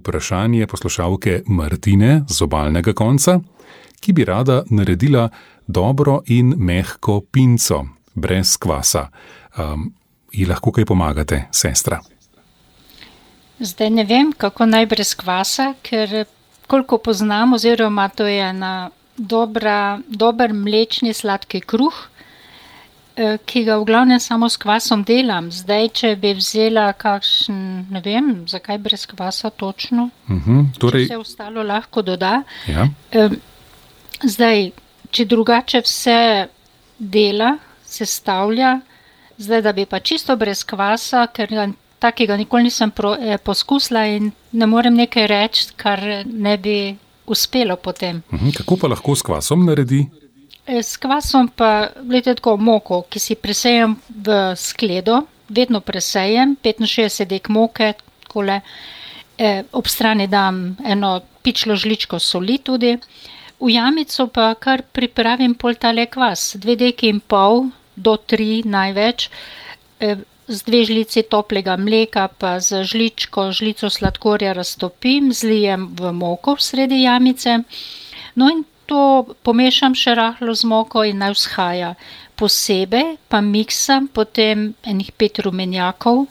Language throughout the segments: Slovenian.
vprašanje poslušalke Martine z obalnega konca, ki bi rada naredila dobro in mehko pinco, brez kvasa. Ji lahko kaj pomagate, sestra? Zdaj ne vem, kako naj brez kvasa, ker koliko poznam, oziroma to je ena dober mlečni sladki kruh, ki ga v glavnem samo s kvasom delam. Zdaj, če bi vzela kakšen, ne vem, zakaj brez kvasa točno, torej, če vse ostalo lahko doda. Ja. Zdaj, če drugače vse dela, sestavlja, zdaj, da bi pa čisto brez kvasa, ker takega nikoli nisem poskusila in ne morem nekaj reči, kar ne bi uspelo potem. Kako pa lahko s kvasom naredi? S kvasom pa, gledajte, tako moko, ki si presejem v skledo, vedno presejem, 65 dek moke, takole, ob strani dam eno pičlo žličko soli tudi, v jamico pa kar pripravim pol tale kvas, 2,5 deki do 3 največ, z 2 žlici toplega mleka pa z žlico sladkorja raztopim, zlijem v moko v sredi jamice, no in to pomešam še rahlo z moko in naj vzhaja. Posebej pa miksam potem enih 5 rumenjakov,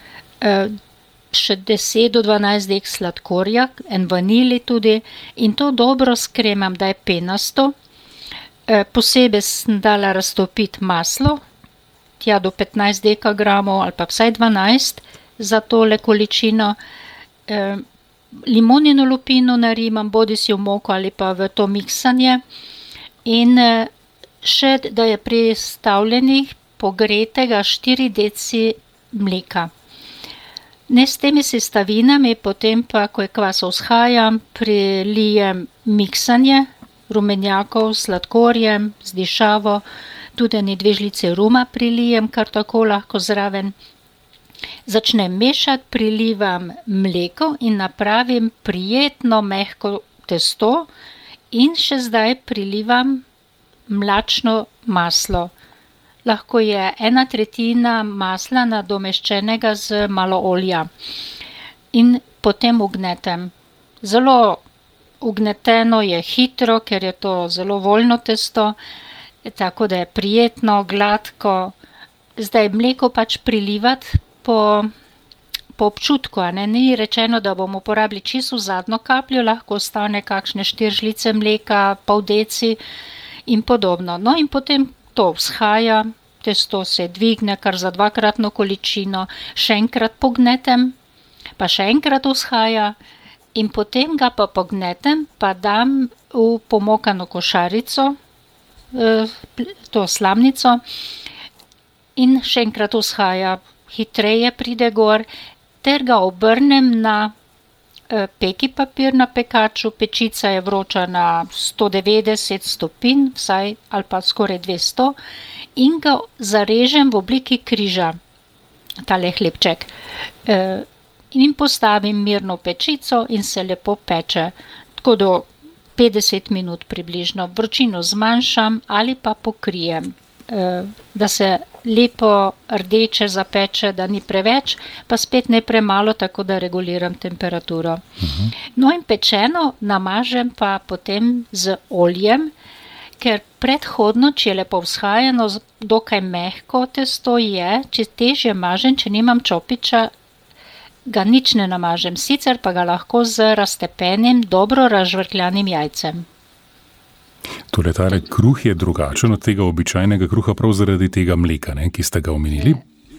še 10 do 12 dek sladkorja, en vanili tudi, in to dobro skremam, da je penasto. Posebej sem dala raztopiti maslo, tja do 15 dekagramov ali pa vsaj 12 za tole količino. Limonino lupino narimam, bodisi v moko ali pa v to miksanje, in še, da je pristavljenih pogretega 4 deci mleka. Ne s temi sestavinami, potem pa, ko je kvas vzhajam, prilijem miksanje rumenjakov s sladkorjem, z dišavo, tudi 2 žlice ruma prilijem, kar tako lahko zraven. Začnem mešati, prilivam mleko in napravim prijetno mehko testo in še zdaj prilivam mlačno maslo. Lahko je 1/3 masla nadomeščenega z malo olja. In potem ugnetem. Zelo ugneteno je hitro, ker je to zelo voljno testo, tako da je prijetno, gladko. Zdaj mleko pač prilivati po občutku, ne? Ni rečeno, da bomo uporabili čisto zadnjo kapljo, lahko ostane kakšne 4 žlice mleka, pol deci in podobno. No in potem to vzhaja, testo se dvigne kar za 2-kratno količino, še enkrat pognetem, pa še enkrat vzhaja in potem ga pa pognetem, pa dam v pomokano košarico, to slamnico, in še enkrat vzhaja, hitreje pride gor, ter ga obrnem na peki papir na pekaču, pečica je vroča na 190 stopinj, vsaj ali pa skoraj 200, in ga zarežem v obliki križa, tale hlebček, in postavim mirno v pečico in se lepo peče, tako do 50 minut približno. Vročino zmanjšam ali pa pokrijem, da se lepo rdeče zapeče, da ni preveč, pa spet ne premalo, tako da reguliram temperaturo. No in pečeno namažem pa potem z oljem, ker predhodno, če je lepo vzhajano, dokaj mehko testo je, če težje mažem, če nimam čopiča, ga nič ne namažem, sicer pa ga lahko z raztepenim, dobro razžvrkljanim jajcem. Torej, tale kruh je drugačen od tega običajnega kruha prav zaradi tega mleka, ne, ki ste ga omenili?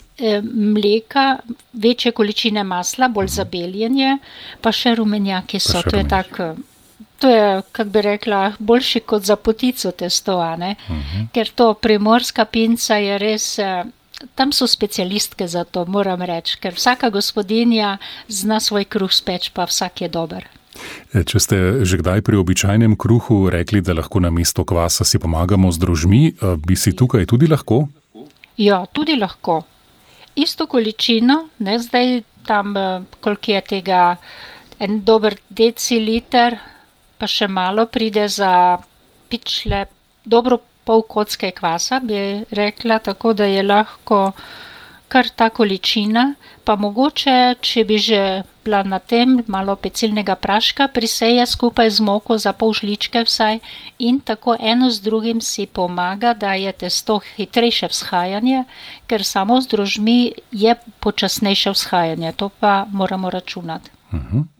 Mleka, večje količine masla, bolj zabeljenje, pa še rumenjaki so. To je, kak bi rekla, boljši kot za potico testo, ne? Ker to primorska pinca je res, tam so specialistke za to, moram reči, ker vsaka gospodinja zna svoj kruh speč, pa vsak je dober. Če ste že kdaj pri običajnem kruhu rekli, da lahko namesto kvasa si pomagamo z drožmi, bi si tukaj tudi lahko? Ja, tudi lahko. Isto količino, ne, zdaj tam, koliko je tega, en dober deciliter, pa še malo pride za dobro pol kocke kvasa, bi rekla, tako da je lahko kar ta količina, pa mogoče, če bi že bila na tem malo pecilnega praška, priseje skupaj z moko za pol žličke vsaj in tako eno z drugim si pomaga, da je testo hitrejše vzhajanje, ker samo z drožmi je počasnejše vzhajanje, to pa moramo računati.